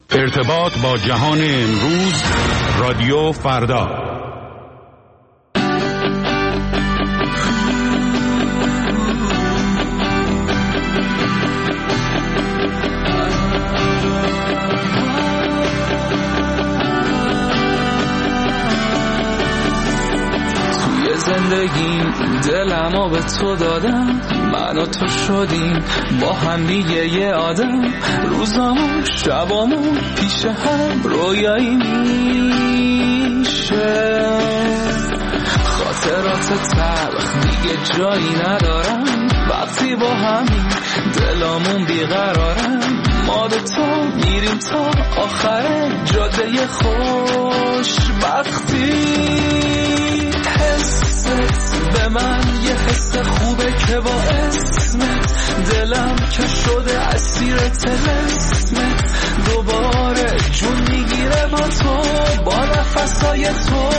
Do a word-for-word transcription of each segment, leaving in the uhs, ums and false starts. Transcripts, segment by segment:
ارتباط با جهان امروز، رادیو فردا. زندگیم دلمو به تو دادم، من و تو شدیم با هم دیگه یه آدم. روزامو شبامو پیش هم رویایی میشه، خاطرات تلخ دیگه جایی ندارم. وقتی با همین دلامون بیقرارم، ما دوتا میریم تا آخر جاده خوشبختی. به من یه حس خوبه که با اسمت دلم که شده اسیر طلسمت، دوباره جون میگیره با تو، با نفسای تو.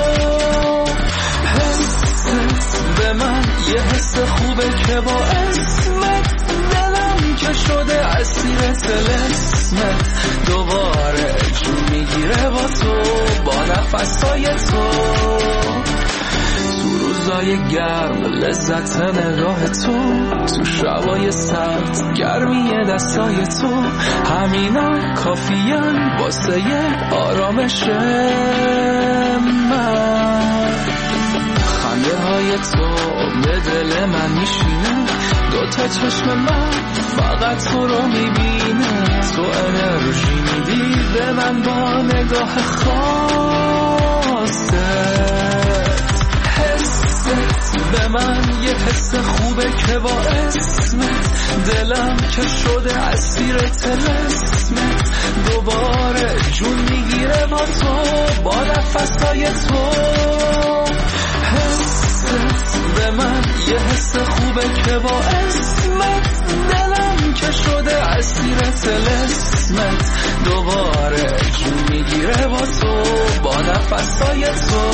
حست به من یه حس خوبه که با اسمت دلم که شده اسیر طلسمت، دوباره جون میگیره با تو، با نفسای تو. روزای گرم لذت نگاه تو، تو شبای سرد گرمی دستای تو، همینا کافیان واسه یه آرامش من. خنده های تو به دل من میشینه، دوتا چشم من فقط تو رو میبینه. تو انرژی میدی به من با نگاه خاصه، به من یه حس خوبه که با اسمت دلم که شده اسیر طلسمت، دوباره جون میگیره با تو، با نفسای تو. حست به من یه حس خوبه که با اسمت دلم که شده اسیر طلسمت، دوباره جون میگیره با تو، با نفسای تو.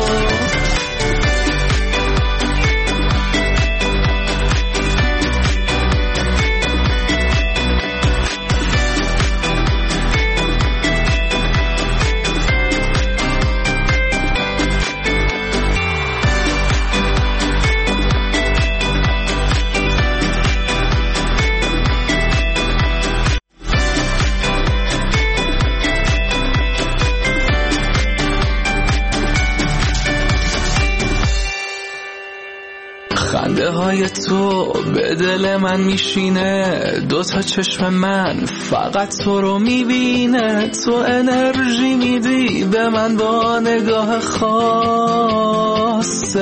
خنده های تو به دل من میشینه، دوتا چشم من فقط تو رو میبینه. تو انرژی میدی به من با نگاه خاصت،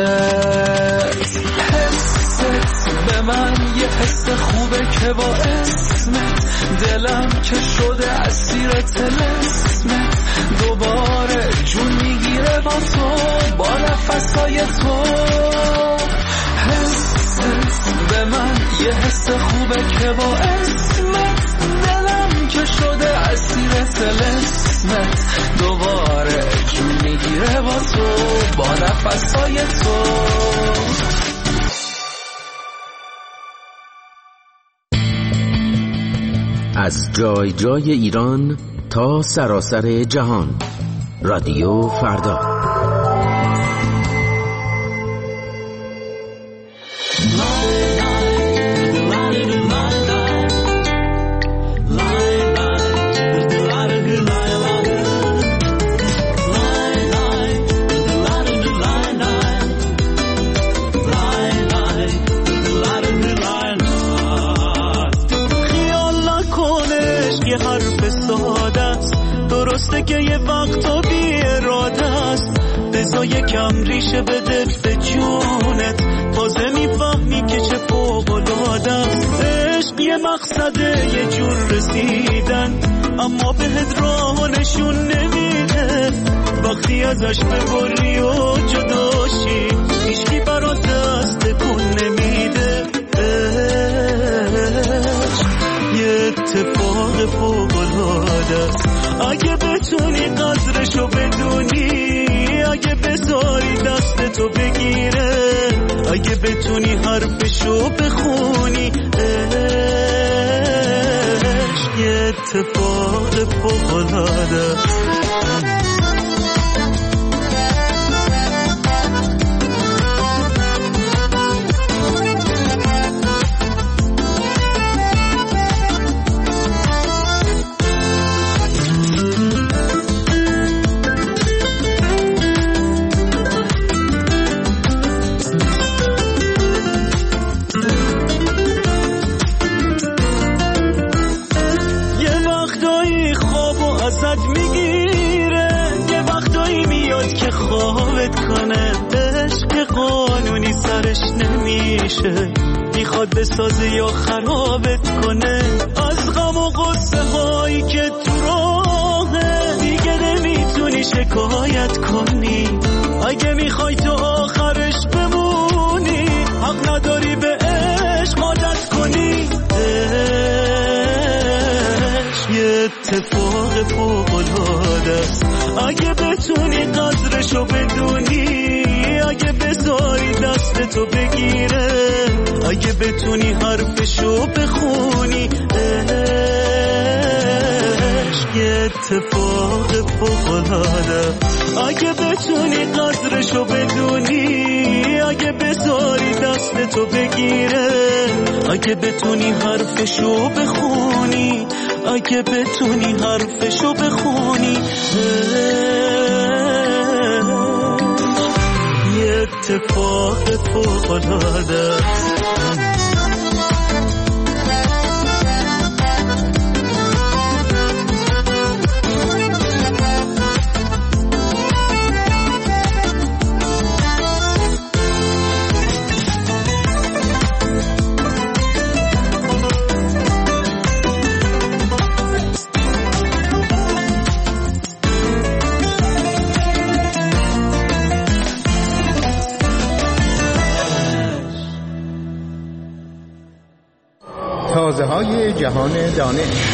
حست به من یه حس خوبه که با اسمت دلم که شده اسیر طلسمت، دوباره جون میگیره با تو، با نفسای تو. به من یه حس خوبه که با اسمت دلم که شده اسیر طلسمت، دوباره جون میگیره با تو، با نفسای تو. از جای جای ایران تا سراسر جهان، رادیو فردا. که یه وقتا بی اراده است، بذار یکم ریشه بده به جونت، تازه میفهمی که چه فوق‌العاده است. عشق یه مقصده، یه جور رسیدن، اما بهت راه نشون نمیده. وقتی ازش ببری و جداشی، هیچکی برات دست تکون نمیده. عشق یه اتفاق فوق‌العاده است، اگه بتونی قدرشو بدونی، اگه بذاری دستتو بگیره، اگه بتونی حرفشو بخونی. عشق یه اتفاق فوق‌العاده میخواد بسازه یا خرابت کنه از غم و غصه هایی که تو راهه دیگه نمیتونی شکایت کنی اگه میخوای تو آخرش بمونی حق نداری به عشق عادت کنی عشق یه اتفاق فوق‌العاده است اگه بتونی قدرشو بدونی اگه بذاری دستتو بگیره اگه بتونی حرفشو بخونی عشق یه اتفاق فوق‌العاده اگه بتونی قدرشو بدونی اگه بذاری دستتو بگیره اگه بتونی حرفشو بخونی اگه بتونی حرفشو بخونی یه اتفاق فوق‌العاده تازه های جهان دانش.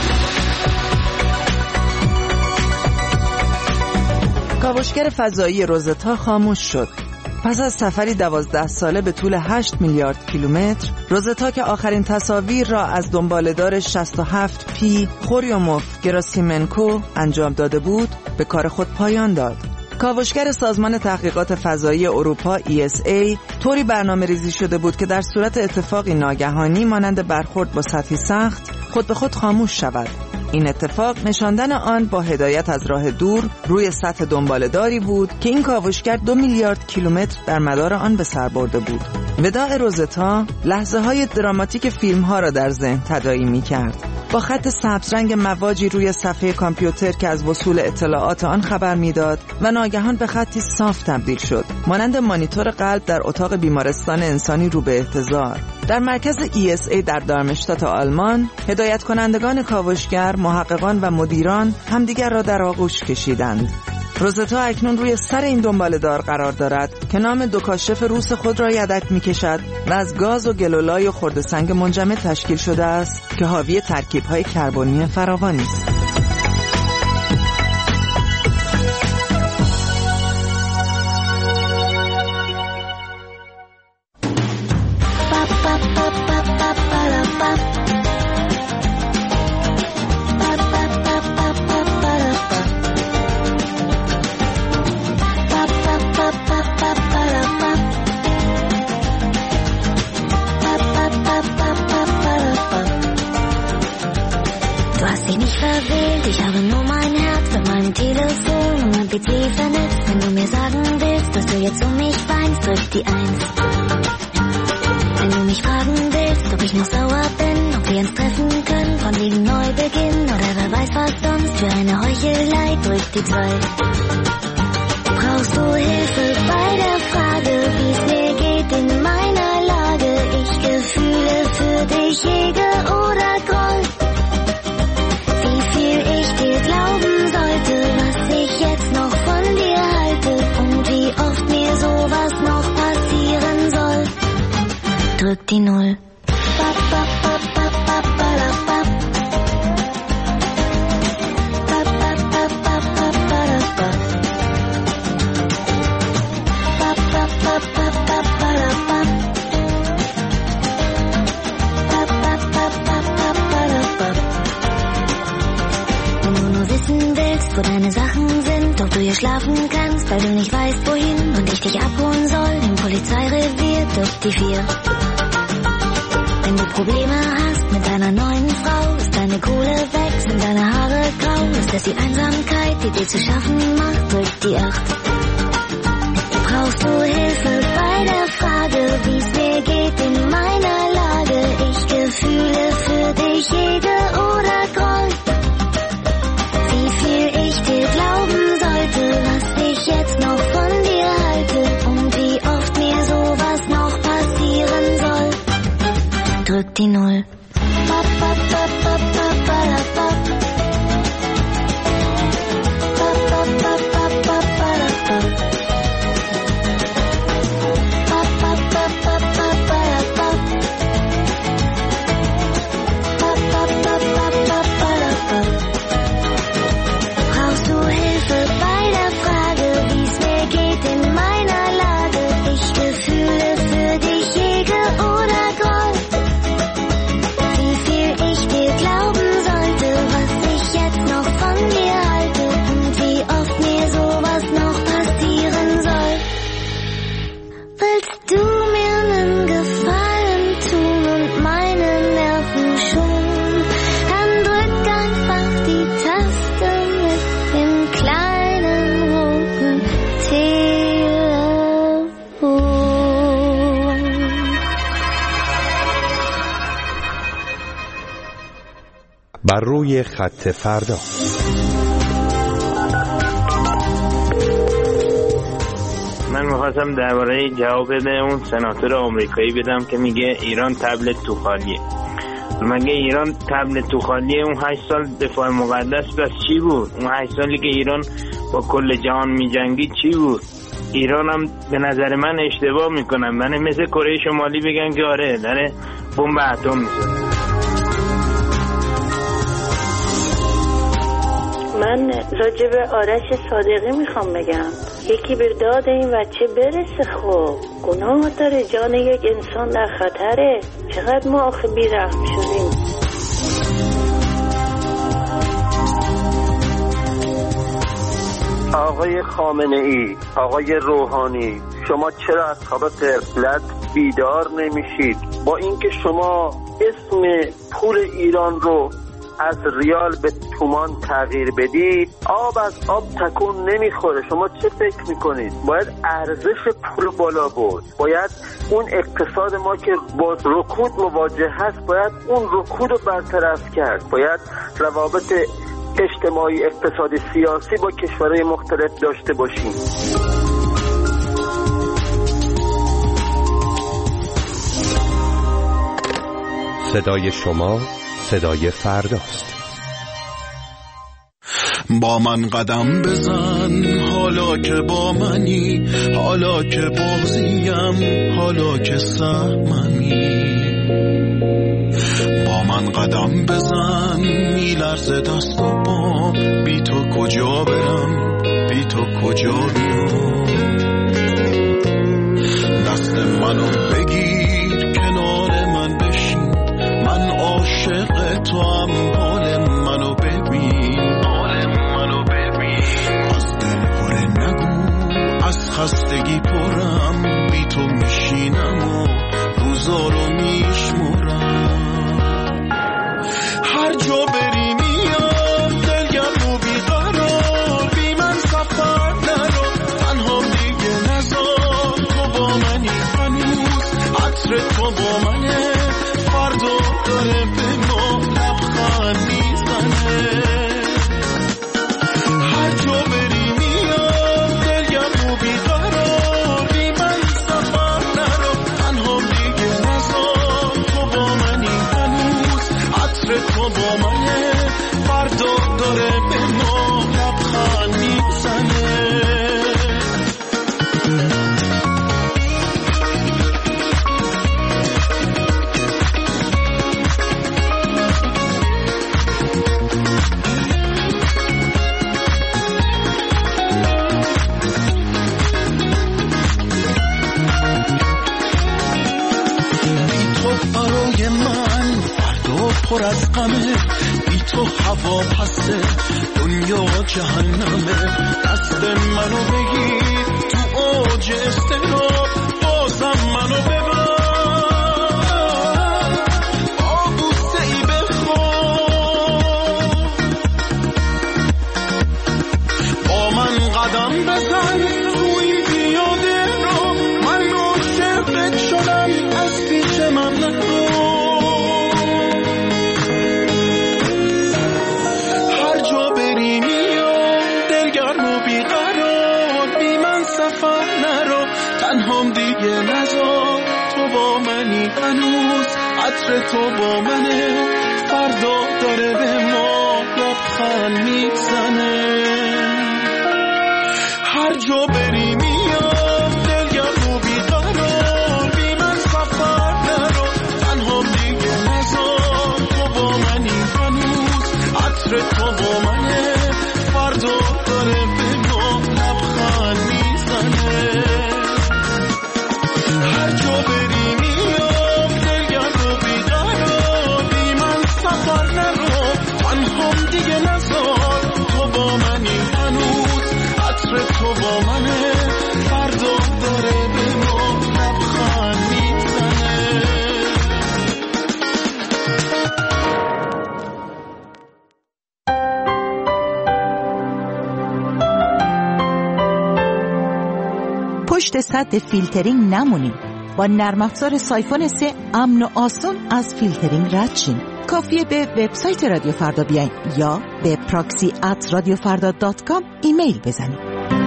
کاوشگر فضایی روزتا خاموش شد. پس از سفری دوازده ساله به طول هشت میلیارد کیلومتر، روزتا که آخرین تصاویر را از دنباله‌دار شصت و هفت پی خوریوموف گراسیمنکو انجام داده بود، به کار خود پایان داد. کاوشگر سازمان تحقیقات فضایی اروپا ای اس ای طوری برنامه ریزی شده بود که در صورت اتفاقی ناگهانی مانند برخورد با سطحی سخت خود به خود خاموش شود. این اتفاق نشاندن آن با هدایت از راه دور روی سطح دنباله‌داری بود که این کاوشگر دو میلیارد کیلومتر در مدار آن به سر برده بود. وداع روزتا لحظه های دراماتیک فیلم ها را در ذهن تداعی می کرد. با خط سبزرنگ مواجی روی صفحه کامپیوتر که از وصول اطلاعات آن خبر میداد و ناگهان به خطی صاف تبدیل شد، مانند مانیتور قلب در اتاق بیمارستان انسانی رو به احتضار. در مرکز ای اس ای در دارمشتات آلمان، هدایت کنندگان کاوشگر، محققان و مدیران همدیگر را در آغوش کشیدند. روزتا اکنون روی سر این دنباله‌دار قرار دارد که نام دو کاشف روس خود را یدک می‌کشد و از گاز و گلولای و خرده سنگ منجمد تشکیل شده است که حاوی ترکیب‌های کربنی فراوانی است. Ich habe nur mein Herz mit meinem Telefon und mein P C vernetzt. Wenn du mir sagen willst, dass du jetzt um mich weinst, drück die Eins. Wenn du mich fragen willst, ob ich noch sauer bin, ob wir uns treffen können, von wegen Neubeginn oder wer weiß was sonst, für eine Heuchelei, drück die Zwei. Brauchst du Hilfe bei der Frage, wie es mir geht in meiner Lage? Ich Gefühle für dich hege oder Groll? Glauben sollte, was ich jetzt noch von dir halte und wie oft mir sowas noch passieren soll. Drück die Null. Bap, bap, bap, bap, bap, bap, bap. Bap, bap, bap, bap, bap, bap, bap. Bap, bap, bap, bap, bap, bap, bap. Bap, bap, bap. nur wissen willst, wo deine Sachen sind, doch du hier schlafen kannst, weil du nicht weißt, wohin und ich dich abholen soll, im Polizeirevier, durch die vier. Wenn du Probleme hast mit deiner neuen Frau, ist deine Kohle weg, sind deine Haare grau, ist das die Einsamkeit, die dir zu schaffen macht, drück die acht. Brauchst du Hilfe bei der Frage, wie's mir geht in meiner Lage, ich Gefühle für dich hege oder groll, wie viel ich dir glauben sollte, was ich jetzt noch von dir halte und wie oft mir sowas noch passieren soll. Drück die Null. Bap, bap, bap, bap, bap, bap, bap. Bap, bap, bap, bap, bap, bap, bap. Bap, bap, bap, bap, bap, bap, bap. Bap, bap, bap, bap, bap, bap, bap. Brauchst du Hilfe bei der Frage, wie's mir geht in meiner Lage, ich Gefühle für dich hege oder groll, wie viel ich dir glauben sollte, was ich jetzt noch von dir halte und wie oft mir sowas noch passieren soll. Willst du mir nen Gefallen tun und meine Nerven schonen, dann drück einfach die Taste mit dem kleinen roten Telefon. بر روی خط فردا. من میخواستم درباره جواب اون سناتور آمریکایی بدم که میگه ایران تبلت تو خالیه. مگه ایران تبلت تو خالیه؟ اون هشت سال دفاع مقدس بس چی بود؟ اون هشت سالی که ایران با کل جهان میجنگید چی بود؟ ایران هم به نظر من اشتباه میکنم، من مثل کره شمالی بگن که آره داره بمب اتم میزنه. من راجع به آرش صادقی میخوام بگم، یکی به داد این بچه برسه، خب گناه داره، جان یک انسان در خطره، چقدر ما آخه بیرحم شدیم. آقای خامنه ای، آقای روحانی، شما چرا از خواب غفلت بیدار نمیشید؟ با اینکه شما اسم پول ایران رو از ریال به تومان تغییر بدید، آب از آب تکون نمیخوره. شما چه فکر میکنید؟ باید ارزش پول بالا بود، باید اون اقتصاد ما که با رکود مواجه هست باید اون رکود رو برطرف کرد، باید روابط اجتماعی اقتصادی سیاسی با کشورهای مختلف داشته باشیم. صدای شما صدای فرداست. با من قدم بزن حالا که با منی، حالا که بازیم، حالا که سهممی. با من قدم بزن میلرزه دست و پا، بی تو کجا برم، بی تو کجا بیام. دست منو بگیر کنار من بشین، من عاشق تو هم، حال منو ببین، حال منو ببین. از دل پره نگو، از خستگی پرم، بی تو میشینم و روزا رو میشمرم. هر جا بری میام دلگم رو بیقرار، بی من سفر نرو، تنها دیگه نزار. تو با منی هنوز، عطر تو با منه، فردا داره به ما لبخند میزنه. هر جا بری میام دلگم رو بیقرار، بی من سفر نرو، تنها دیگه نزار. تو با منی هنوز، عطر تو با منه، فردا داره به ما لبخند میزنه. پر از غمه، بی تو هوا پسته دنیا جهنمه. دست منو بگیر تو اوج استقرار، بازم منو ببر با بوسه ای بخواب. با من قدم بزن تو این پیاده رو، من عاشقت شدم از پیش من نرو. هر جا بری میام دلگرم و بیقرار، بی من سفر نرو تنهام دیگه نذار. تو با منی هنوز، عطر تو با منه، فردا داره به ما لبخند میزنه. هر جا بری میام دلگرم و بیقرار، بی من سفر نرو تنهام دیگه نذار. تو با منی هنوز، عطر تو با منه، فردا داره به ما لبخند میزنه. هر جا بری میام دلگرم و بیقرار، بی من سفر نرو تنهام دیگه نذار. تو با منی هنوز، عطر تو با منه، فردا داره به ما لبخند میزنه. پشت سد فیلترینگ نمونید. با نرم افزار سایفون سه امن و آسان از فیلترینگ رد شین. کافیه به وبسایت رادیو فردا بیاین یا به پراکسی ات رادیو فردا دات کام ایمیل بزنید.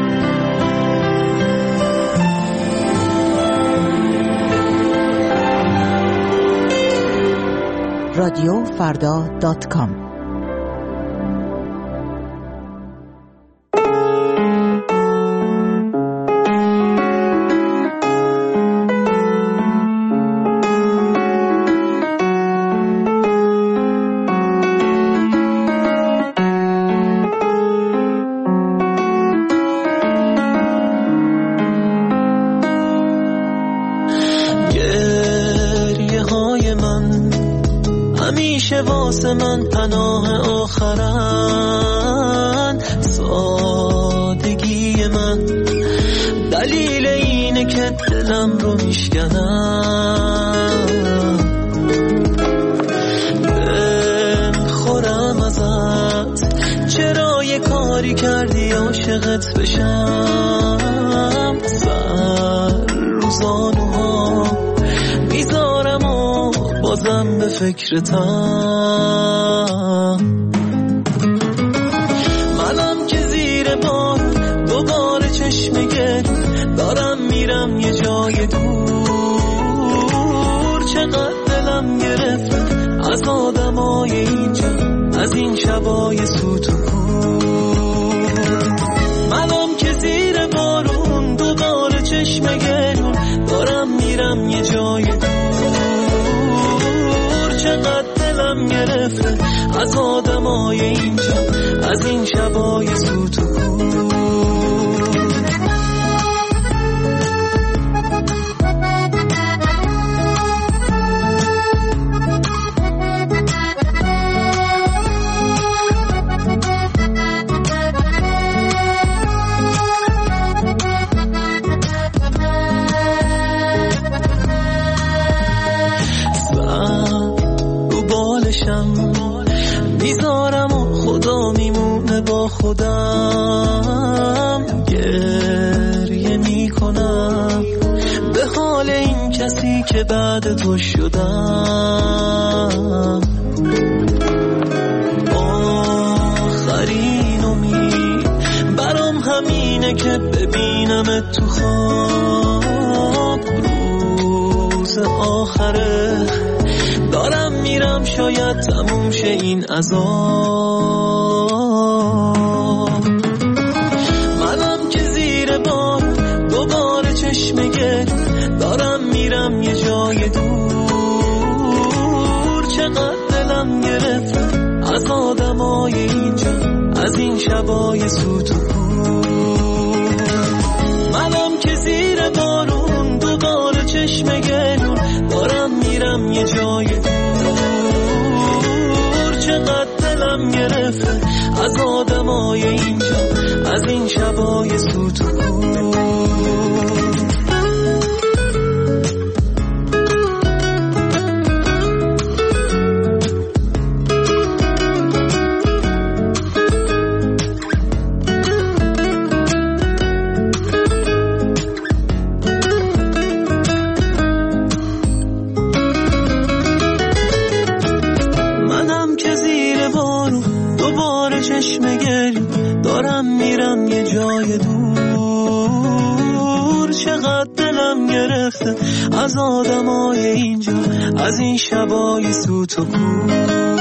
رادیو فردا دات کام. واسه من پناه آخرن، سادگی من دلیل اینه که دلم رو میشکنم. بخورم ازت چرا یه کاری کردی عاشقت بشم. سر روزانوها میذارم و بازم به فکرتم. منم که زیر بار دوباره چشم گل دارم میرم یه جای دور. چقدر دلم گرفت از آدمای اینجا، از این شبای سوت و کور. منم که زیر بارون دوباره چشم گل دارم میرم یه جای دور. چقدر دلم گرفته از آدمای اینجا، از این شبای سوت و کور. میذارم و خدا میمونه با خودم. گریه میکنم به حال این کسی که بعد تو شدم. آخرین امید برام همینه که ببینم تو خواب. روز آخره دارم میرم شاید تموم شه این عذاب. منم که زیر بار دوباره چشم گل دارم میرم یه جای دور. چقدر دلم گرفت از آدمای اینجا، از این شبای سوت و کور. منم که زیر بارون دوباره چشم گل دارم میرم یه جای دور. چقدر دلم گرفت از آدمای اینجا، از این شبای سوت و کور. از آدمای اینجا، از این شبای سوت و کور.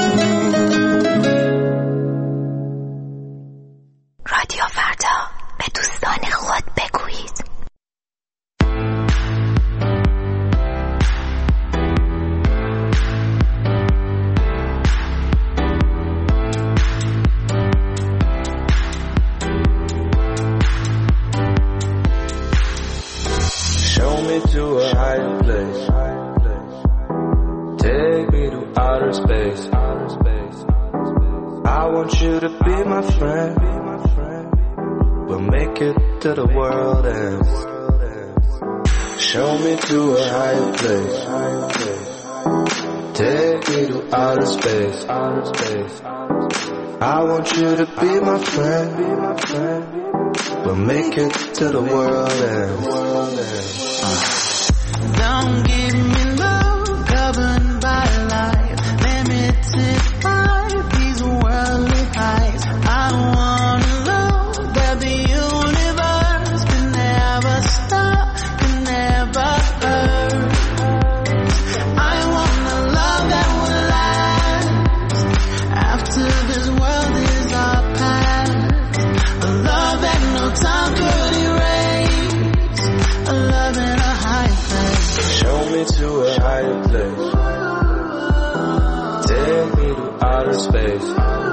رادیو فردا، به دوستان خود بگویید. Show me to a higher place. Take me to outer space. I want you to be my friend. We'll make it to the world ends. Show me to a higher place. Take me to outer space. I want you to be my friend. We'll make it to the world ends. Don't give me love governed by life, limited by these worldly highs. I wanna love that the universe can never stop, can never hurt. I wanna love that will last after this world is our past. A love that no time could erase. A love in a high place. Show me to a higher place. Take me to outer space.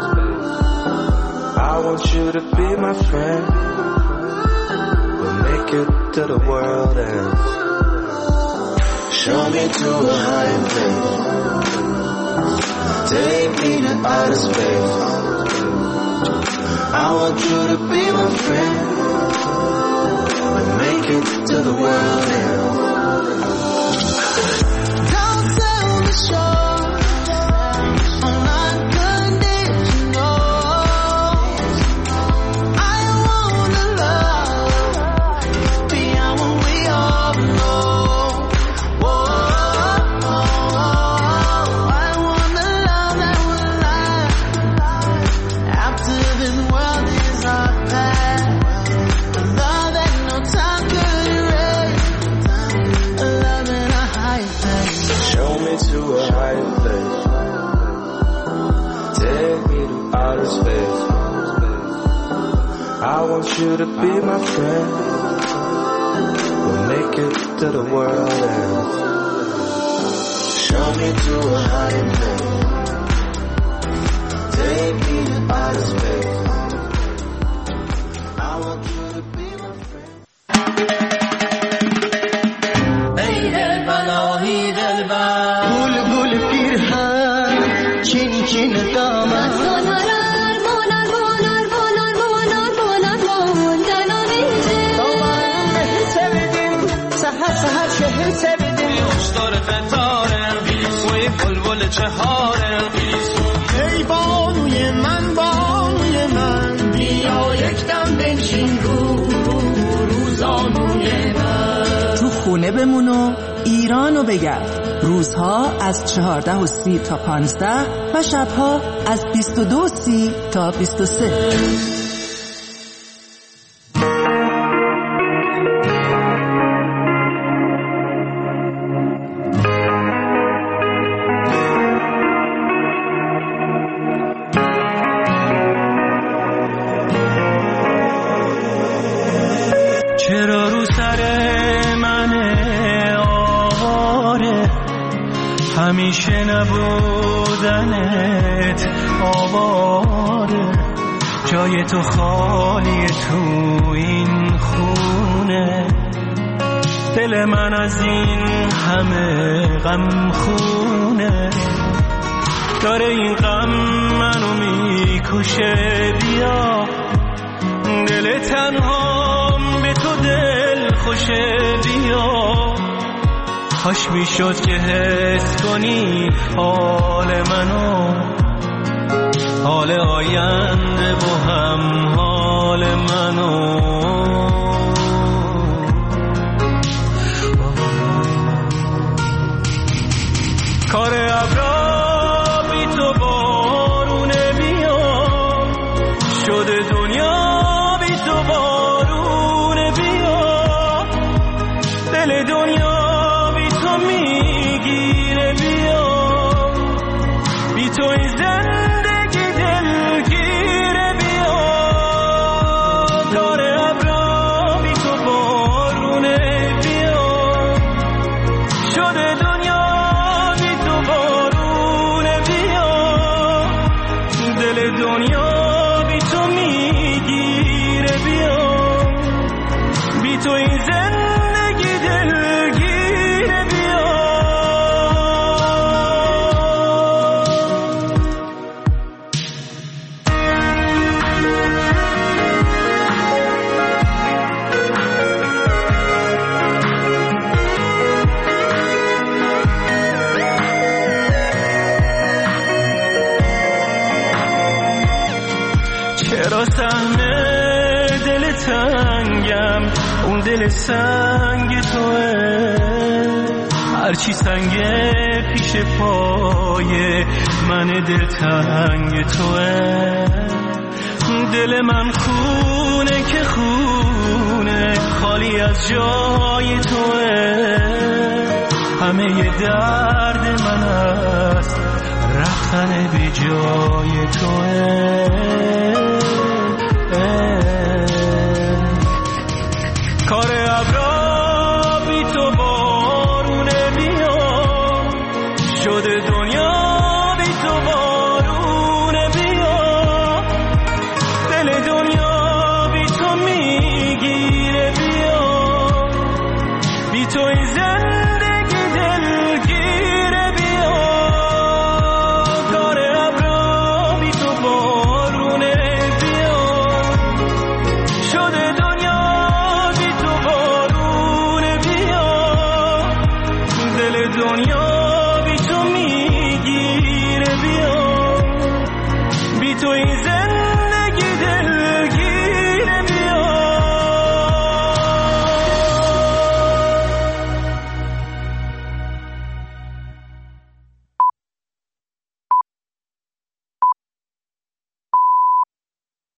I want you to be my friend. We'll make it to the world ends. Show me to a higher place. Take me to outer space. I want you to be my friend. We'll make it to the world ends. Don't sell me short on unconditional. I wanna love beyond what we all know. Whoa, I wanna love that will last after this world is our past. A love that no time could erase. A love in a high place. Show me to a higher place. Take me to outer space. I want you to be my friend. We'll make it to the world ends. Show me to a higher place. Take me to outer space. I want you to be my friend. ای دلبر آهی دلبر گل گل پیرهن چین چین دامن Sonarar, monar, monar, monar, monar, monar, monar, monar, sevdim seher seher şehir sevdim Kuşlar fetarem Ve bulbul çeharem Ey banuy من banuy من بیا یکدم بنشین رو روزانوی من تو خونه بمون و ایرانو بگرد. روزها از چهارده و سی تا پانزده و شبها از بیست و دو و سی تا بیست و سه. چرا رو سر من آواره همیشه نبودنت آواره جای تو خالیه تو این خونه دل من از این همه غم خونه داره این غم منو میکشه. بیا دل تنهام به تو دل خوشه. بیا کاش میشد که حس کنی حال منو، حال آینده با هم حال منو. کار ابرا بی تو بارونه. بیا شده دنیا بی تو بارونه. بیا دل دنیا بی تو میگیره. بیا بی تو این زندگی دلگیره. بیا کار ابرا بی تو بارونه. بیا شده دنیا دنیا بی تو میگیره. بیا بی تو این زندگی دلگیره. بیا چرا سهم دل تنگم اون دل سنگ توه. هرچی سنگه پیش پای من دل تنگ توه. دل من خونه که خونه خالی از جای توه. همه ی درد من است رفتن به جای توه.